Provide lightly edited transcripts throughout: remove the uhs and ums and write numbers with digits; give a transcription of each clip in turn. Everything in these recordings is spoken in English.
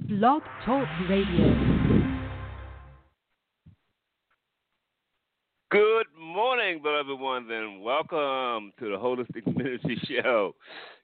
Blog Talk Radio. Good morning, beloved ones, and welcome to the Holistic Ministry Show.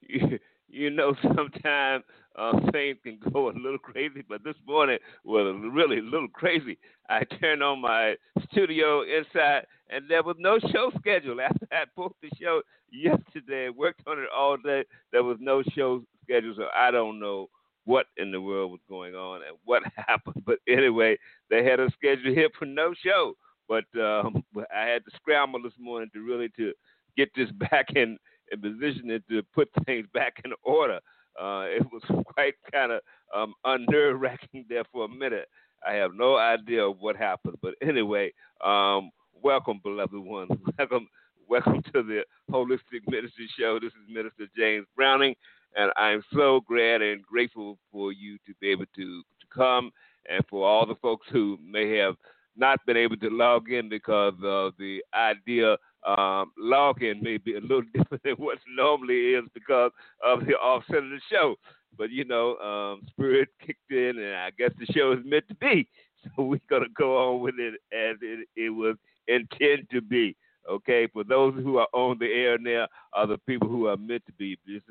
Sometimes things can go a little crazy, but this morning was really a little crazy. I turned on my studio inside, and there was no show schedule. After I posted the show yesterday, worked on it all day, there was no show schedule, so I don't know what in the world was going on and what happened. But anyway, they had a schedule here for no show. But I had to scramble this morning to get this back in position and to put things back in order. It was quite kind of unnerve wracking there for a minute. I have no idea what happened, but anyway, welcome, beloved ones. Welcome to the Holistic Ministry Show. This is Minister James Browning, and I'm so glad and grateful for you to be able to come, and for all the folks who may have not been able to log in because the idea login may be a little different than what normally is because of the offset of the show. But, Spirit kicked in, and I guess the show is meant to be. So we're going to go on with it as it was intended to be. Okay, for those who are on the air now are the people who are meant to be. This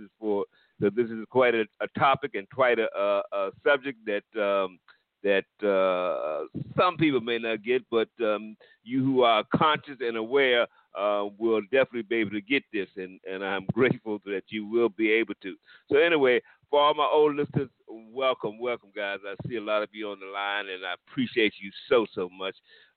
is quite a topic and quite a subject that some people may not get, but you who are conscious and aware will definitely be able to get this, and I'm grateful that you will be able to. So anyway, for all my old listeners, welcome, guys. I see a lot of you on the line, and I appreciate you so much.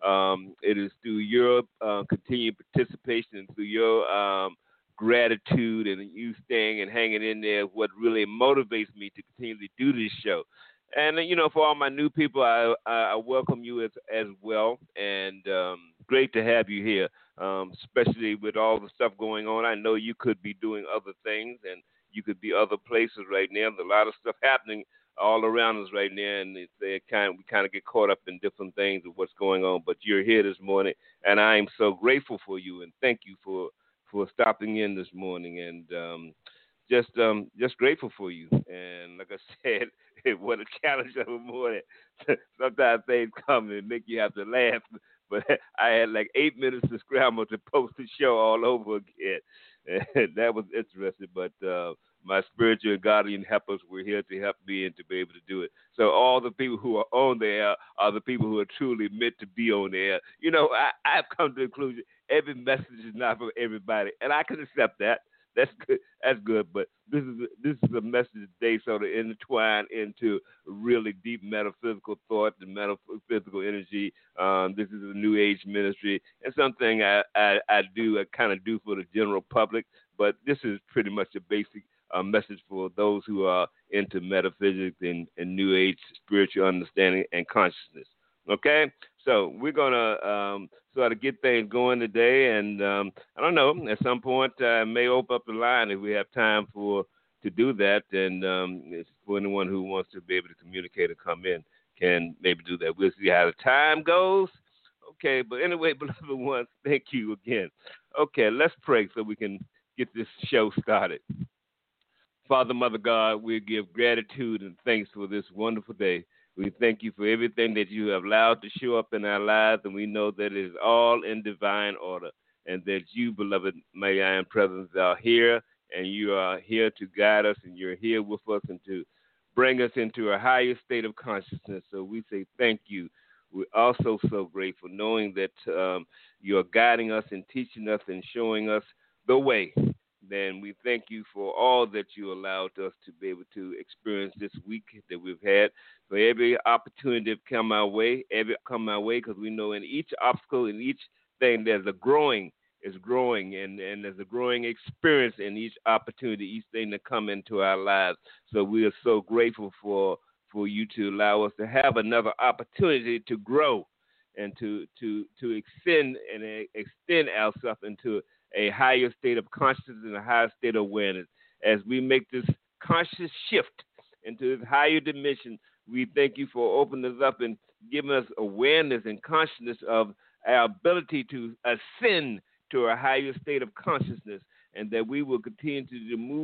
It is through your continued participation and through your gratitude and you staying and hanging in there what really motivates me to continue to do this show. And, for all my new people, I welcome you as well. And great to have you here, especially with all the stuff going on. I know you could be doing other things and you could be other places right now. There's a lot of stuff happening all around us right now, and we kind of get caught up in different things of what's going on. But you're here this morning, and I am so grateful for you, and thank you for stopping in this morning. And just grateful for you. And like I said, what a challenge of a morning. Sometimes things come and make you have to laugh. But I had like 8 minutes to scramble to post the show all over again. And that was interesting. But my spiritual and guardian helpers were here to help me and to be able to do it. So all the people who are on the air are the people who are truly meant to be on the air. I've come to the conclusion every message is not for everybody. And I can accept that. That's good. That's good. But this is a message today, sort of intertwined into really deep metaphysical thought and metaphysical energy. This is a New Age ministry, and something I kind of do for the general public. But this is pretty much a basic message for those who are into metaphysics and New Age spiritual understanding and consciousness. Okay, so we're gonna sort of get things going today, and I don't know. At some point, I may open up the line if we have time to do that, and it's for anyone who wants to be able to communicate or come in can maybe do that. We'll see how the time goes. Okay, but anyway, beloved ones, thank you again. Okay, let's pray so we can get this show started. Father, Mother God, we give gratitude and thanks for this wonderful day. We thank you for everything that you have allowed to show up in our lives, and we know that it is all in divine order, and that you, beloved May I Am Presence, are here, and you are here to guide us, and you're here with us and to bring us into a higher state of consciousness. So we say thank you. We're also so grateful knowing that you're guiding us and teaching us and showing us the way. Then we thank you for all that you allowed us to be able to experience this week that we've had. For every opportunity to come our way, because we know in each obstacle, in each thing, there's a growing, and there's a growing experience in each opportunity, each thing that come into our lives. So we are so grateful for you to allow us to have another opportunity to grow and to extend ourselves into a higher state of consciousness and a higher state of awareness. As we make this conscious shift into this higher dimension, we thank you for opening us up and giving us awareness and consciousness of our ability to ascend to a higher state of consciousness, and that we will continue to move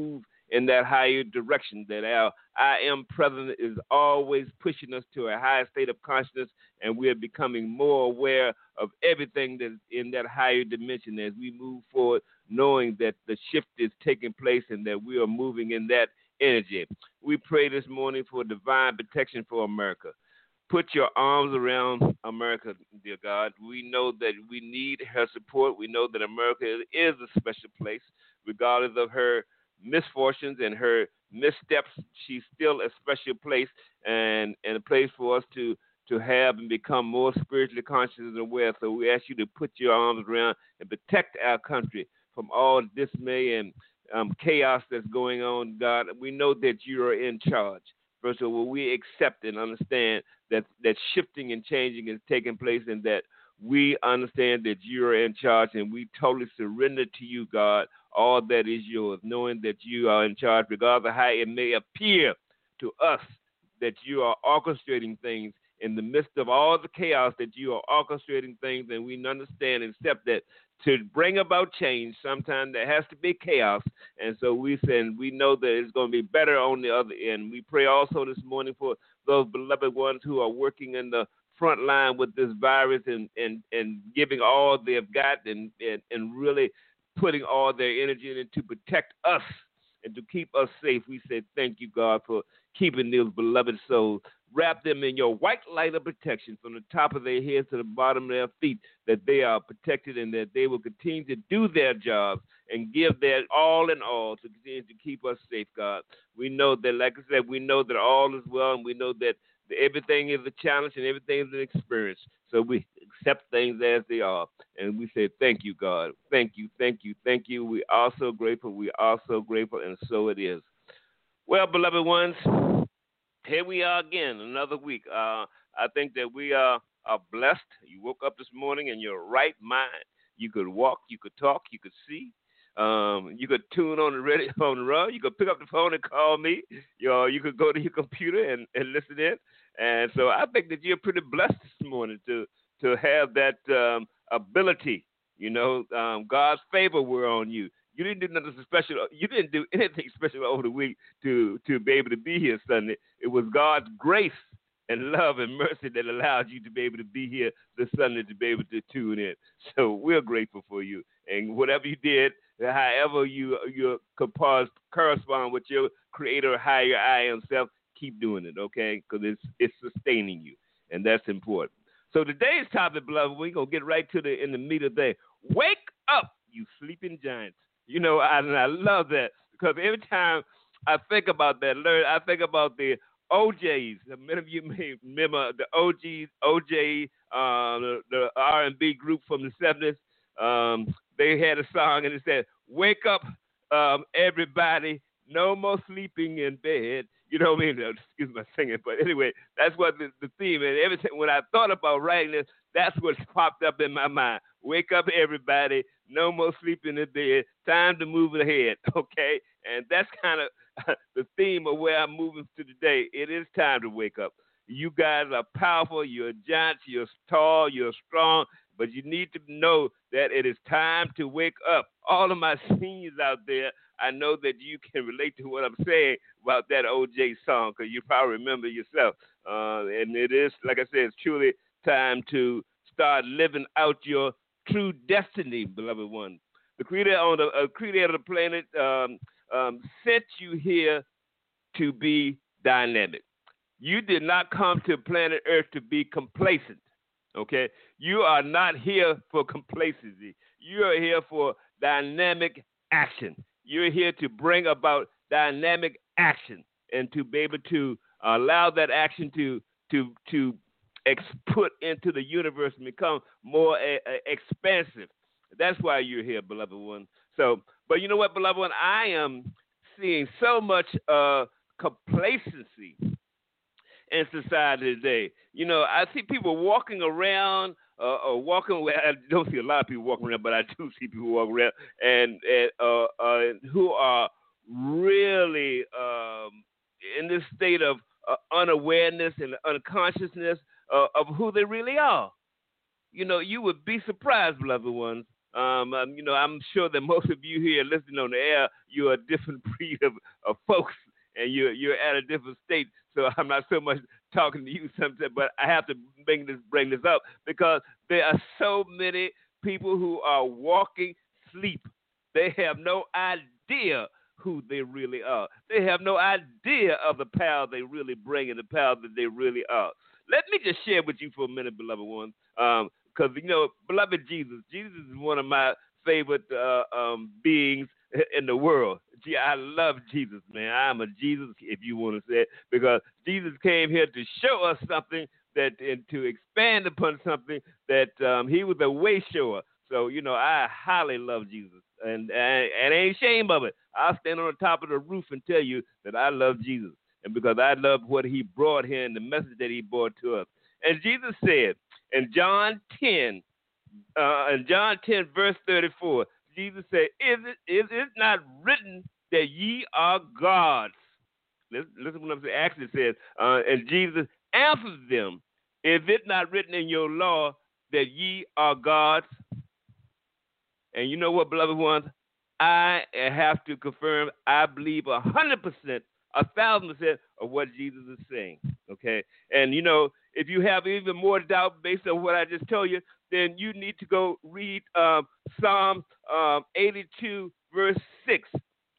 in that higher direction, that our I am president is always pushing us to a higher state of consciousness, and we are becoming more aware of everything that's in that higher dimension as we move forward, knowing that the shift is taking place and that we are moving in that energy. We pray this morning for divine protection for America. Put your arms around America, dear God. We know that we need her support. We know that America is a special place, regardless of her misfortunes and her missteps. She's still a special place and a place for us to have and become more spiritually conscious and aware. So we ask you to put your arms around and protect our country from all dismay and chaos that's going on, God. We know that you are in charge. First of all, we accept and understand that shifting and changing is taking place, and that we understand that you are in charge, and we totally surrender to you, God, all that is yours, knowing that you are in charge, regardless of how it may appear to us that you are orchestrating things in the midst of all the chaos, that you are orchestrating things, and we understand and accept that to bring about change, sometimes there has to be chaos. And so we know that it's going to be better on the other end. We pray also this morning for those beloved ones who are working in the front line with this virus and giving all they've got and really putting all their energy in it to protect us and to keep us safe. We say thank you, God, for keeping those beloved souls. Wrap them in your white light of protection from the top of their heads to the bottom of their feet, that they are protected and that they will continue to do their jobs and give their all in all to continue to keep us safe, God. We know that, like I said, we know that all is well, and we know that everything is a challenge and everything is an experience. So we accept things as they are, and we say thank you, God. Thank you, thank you, thank you. We are so grateful. We are so grateful, and so it is. Well, beloved ones, here we are again, another week. I think that we are blessed. You woke up this morning in your right mind. You could walk, you could talk, you could see. You could tune on the radio on the run. You could pick up the phone and call me. You could go to your computer and listen in. And so I think that you're pretty blessed this morning to have that ability. You know, God's favor were on you. You didn't do nothing special. You didn't do anything special over the week to be able to be here Sunday. It was God's grace and love and mercy that allowed you to be able to be here this Sunday, to be able to tune in. So we're grateful for you. And whatever you did, however you correspond with your creator, higher I am self, keep doing it, okay? Because it's sustaining you, and that's important. So today's topic, beloved, we're going to get right to in the meat of the day. Wake up, you sleeping giants. You know, I love that, because every time I think about that, I think about the OJs. Many of you may remember the OJ, the R&B group from the 70s. They had a song, and it said, "Wake up, everybody, no more sleeping in bed." You know what I mean? Excuse my singing, but anyway, that's what the theme is. Everything, when I thought about writing this, that's what popped up in my mind. Wake up, everybody, no more sleeping in bed. Time to move ahead, okay? And that's kind of the theme of where I'm moving to today. It is time to wake up. You guys are powerful. You're giants. You're tall. You're strong. But you need to know that it is time to wake up. All of my seniors out there, I know that you can relate to what I'm saying about that OJ song, because you probably remember yourself. And it is, like I said, it's truly time to start living out your true destiny, beloved one. The creator of the planet sent you here to be dynamic. You did not come to planet Earth to be complacent. Okay? You are not here for complacency. You are here for dynamic action. You're here to bring about dynamic action and to be able to allow that action to put into the universe and become more expansive. That's why you're here, beloved one. So, but you know what, beloved one? I am seeing so much complacency in society today. You know, I see people walking around or walking away. I don't see a lot of people walking around, but I do see people walking around and who are really in this state of unawareness and unconsciousness of who they really are. You know, you would be surprised, beloved ones, I'm sure that most of you here listening on the air, you're a different breed of folks, and you're at a different state. So I'm not so much talking to you sometimes, but I have to bring this up because there are so many people who are walking sleep. They have no idea who they really are. They have no idea of the power they really bring and the power that they really are. Let me just share with you for a minute, beloved ones, because, beloved Jesus is one of my favorite beings in the world. Gee, I love Jesus, man. I'm a Jesus, if you want to say it, because Jesus came here to show us something and to expand upon something that he was a way shower. So, I highly love Jesus, and I ain't ashamed of it. I'll stand on the top of the roof and tell you that I love Jesus, and because I love what he brought here and the message that he brought to us. And Jesus said in John 10, verse 34, Jesus said, is it not written that ye are gods? Listen what I'm saying. Actually it says, and Jesus answers them, is it not written in your law that ye are gods? And you know what, beloved ones? I have to confirm, I believe 100%, 1,000% of what Jesus is saying, okay? And, if you have even more doubt based on what I just told you, then you need to go read Psalm 82, verse 6.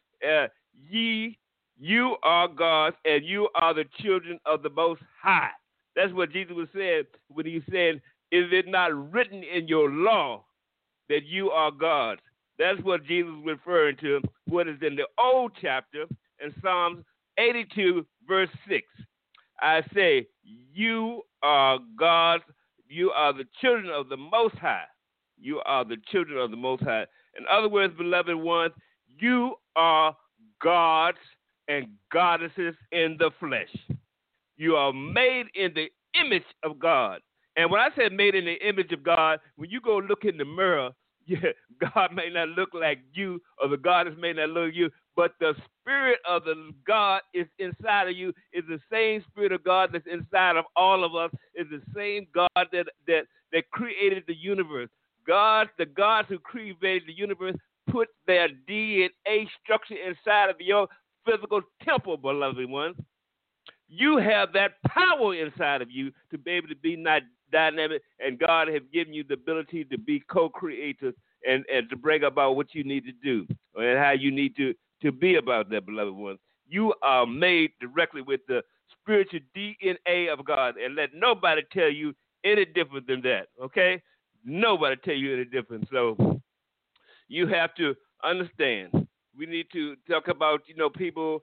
You are gods, and you are the children of the Most High. That's what Jesus was saying when he said, is it not written in your law that you are gods? That's what Jesus was referring to, what is in the old chapter in Psalms 82, verse 6. I say, you are gods, you are the children of the Most High. You are the children of the Most High. In other words, beloved ones, you are gods and goddesses in the flesh. You are made in the image of God. And when I say made in the image of God, when you go look in the mirror, God may not look like you, or the goddess may not look like you, but the spirit of the God is inside of you, is the same spirit of God that's inside of all of us, is the same God that created the universe. The gods who created the universe put their DNA structure inside of your physical temple, beloved ones. You have that power inside of you to be able to be not dynamic, and God has given you the ability to be co-creators and to bring about what you need to do and how you need to be about that, beloved ones. You are made directly with the spiritual DNA of God, and let nobody tell you any different than that, okay? Nobody tell you any different. So you have to understand. We need to talk about, people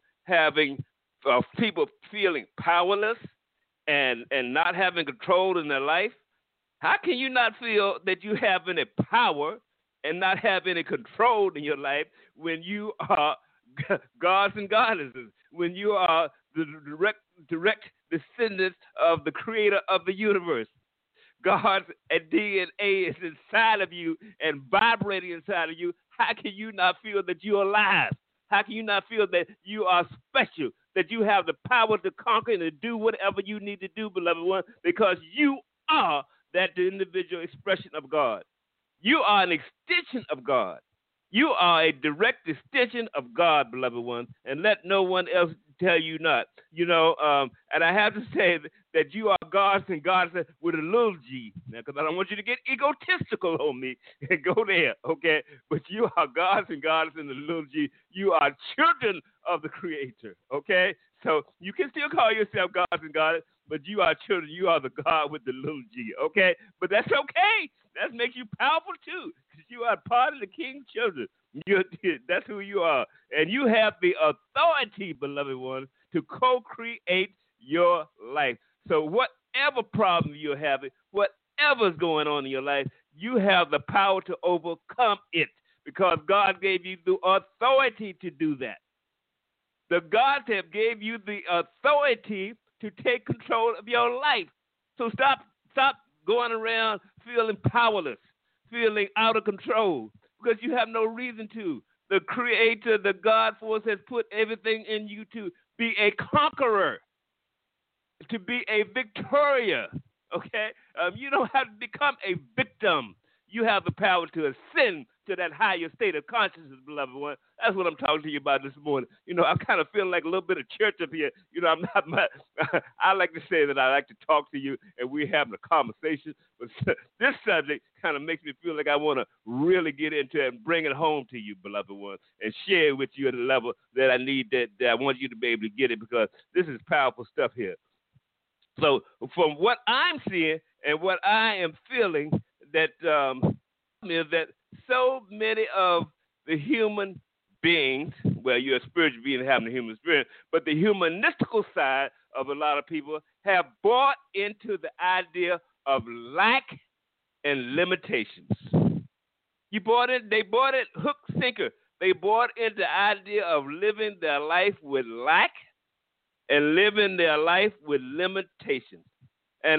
people feeling powerless and not having control in their life. How can you not feel that you have any power and not have any control in your life when you are gods and goddesses, when you are the direct descendants of the creator of the universe? God's DNA is inside of you and vibrating inside of you. How can you not feel that you're alive? How can you not feel that you are special, that you have the power to conquer and to do whatever you need to do, beloved one, because you are that individual expression of God. You are an extension of God. You are a direct extension of God, beloved one, and let no one else tell you not. And I have to say that you are gods and goddesses with a little g, because I don't want you to get egotistical on me and go there, okay? But you are gods and goddesses in the little g. You are children of the Creator, okay? So you can still call yourself gods and goddesses, but you are children. You are the God with the little g, okay? But that's okay. That makes you powerful too, because you are part of the King's children. That's who you are. And you have the authority, beloved one, to co-create your life. So whatever problem you're having, whatever's going on in your life, you have the power to overcome it, because God gave you the authority to do that. The gods have gave you the authority to take control of your life. So stop going around feeling powerless, feeling out of control, because you have no reason to. The Creator, the God force, has put everything in you to be a conqueror, to be a victoria, okay? You don't have to become a victim. you have the power to ascend to that higher state of consciousness, beloved one. That's what I'm talking to you about this morning. I kind of feel like a little bit of church up here. I'm not much. I like to say that I like to talk to you and we're having a conversation. But this subject kind of makes me feel like I want to really get into it and bring it home to you, beloved one, and share it with you at a level that I need, that I want you to be able to get it, because this is powerful stuff here. So from what I'm seeing and what I am feeling, that is that so many of the human beings, well, you're a spiritual being having a human spirit, but the humanistical side of a lot of people have bought into the idea of lack and limitations. They bought it hook, sinker. They bought into the idea of living their life with lack and living their life with limitations. And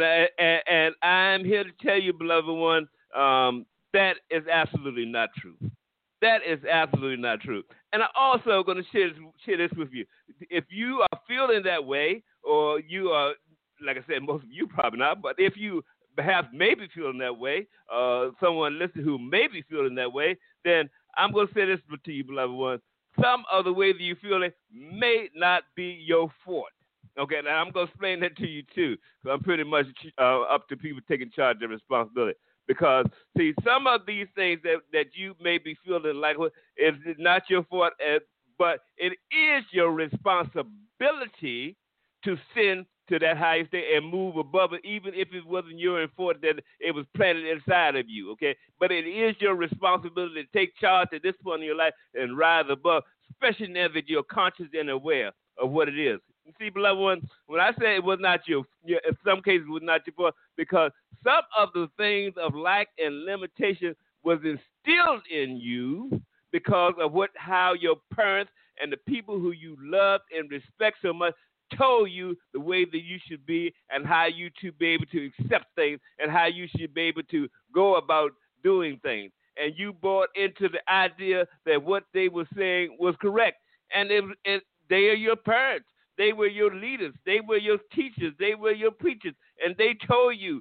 I'm here to tell you, beloved one, that is absolutely not true. That is absolutely not true. And I'm also going to share this with you. If you are feeling that way, or you are, like I said, most of you probably not, but if you perhaps maybe feeling that way, someone listening who may be feeling that way, then I'm going to say this to you, beloved one. Some of the way that you feel it may not be your fault. Okay, now I'm going to explain that to you too, because I'm pretty much up to people taking charge of responsibility. Because, see, some of these things that you may be feeling like is not your fault, but it is your responsibility to send to that higher state and move above it, even if it wasn't your fault that it was planted inside of you, okay? But it is your responsibility to take charge at this point in your life and rise above, especially now that you're conscious and aware of what it is. You see, beloved one, when I say it was not in some cases it was not your fault, because some of the things of lack and limitation was instilled in you because of how your parents and the people who you loved and respect so much told you the way that you should be and how you to be able to accept things and how you should be able to go about doing things. And you bought into the idea that what they were saying was correct. And they are your parents. They were your leaders. They were your teachers. They were your preachers. And they told you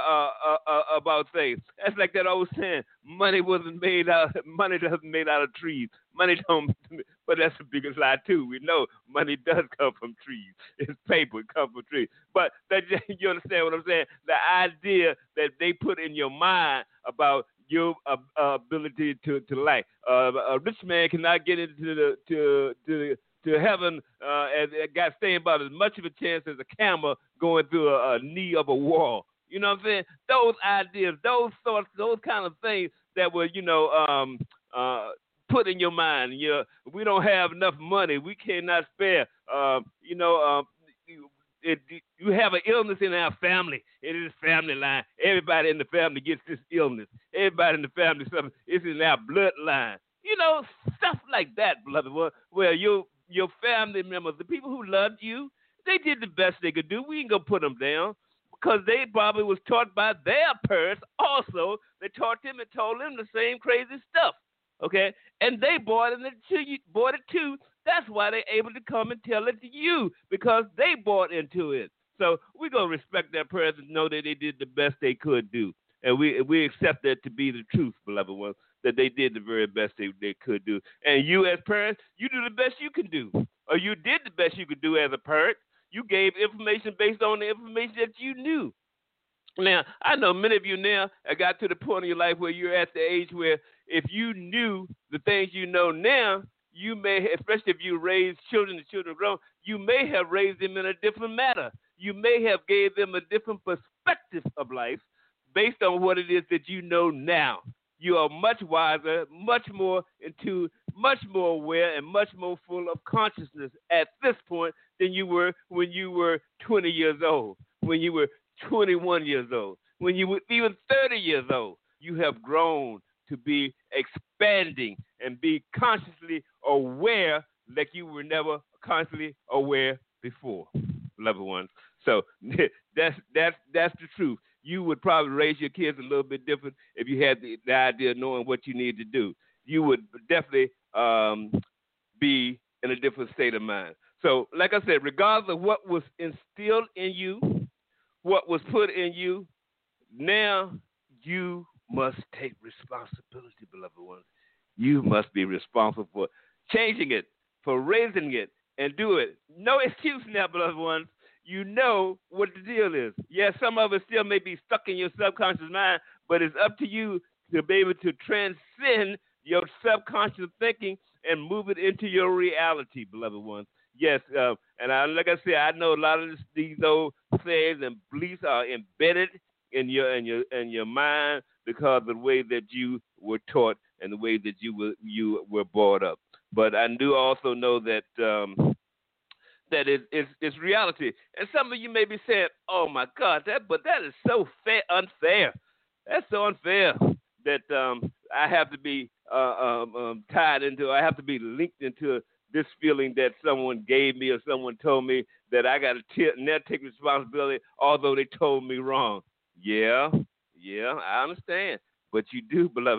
about things. That's like that old saying, money doesn't made out of trees. Money don't, but that's the biggest lie too. We know money does come from trees. It's paper, it comes from trees. But you understand what I'm saying? The idea that they put in your mind about your ability to lack. A rich man cannot get into to heaven and got staying about as much of a chance as a camel going through a knee of a wall. You know what I'm saying? Those ideas, those thoughts, those kind of things that were, put in your mind. We don't have enough money. We cannot spare. You have an illness in our family. It is family line. Everybody in the family gets this illness. Everybody in the family, it's in our bloodline. Stuff like that, beloved one, where your family members, the people who loved you, they did the best they could do. We ain't going to put them down because they probably was taught by their parents also. They taught them and told them the same crazy stuff, okay? And they bought it too. That's why they're able to come and tell it to you, because they bought into it. So we're going to respect their parents and know that they did the best they could do. And we accept that to be the truth, beloved ones, that they did the very best they could do. And you as parents, you do the best you can do. Or you did the best you could do as a parent. You gave information based on the information that you knew. Now, I know many of you now have got to the point in your life where you're at the age where if you knew the things you know now, you may, especially if you raise children, the children grown, you may have raised them in a different manner. You may have gave them a different perspective of life based on what it is that you know now. You are much wiser, much more aware, and much more full of consciousness at this point than you were when you were 20 years old, when you were 21 years old, when you were even 30 years old. You have grown to be expanding and be consciously aware like you were never consciously aware before, beloved ones. So that's the truth. You would probably raise your kids a little bit different if you had the idea of knowing what you need to do. You would definitely be in a different state of mind. So, like I said, regardless of what was instilled in you, what was put in you, now you must take responsibility, beloved ones. You must be responsible for changing it, for raising it, and do it. No excuse now, beloved ones. You know what the deal is. Yes, some of it still may be stuck in your subconscious mind, but it's up to you to be able to transcend your subconscious thinking and move it into your reality, beloved ones. Yes, like I said, I know a lot of these old sayings and beliefs are embedded in your mind because of the way that you were taught and the way that you were brought up. But I do also know that it's reality. And some of you may be saying, "Oh my God, that is so unfair. That's so unfair that I have to be tied into. I have to be linked into this feeling that someone gave me or someone told me that I got to now take responsibility, although they told me wrong." Yeah, I understand, but you do, beloved.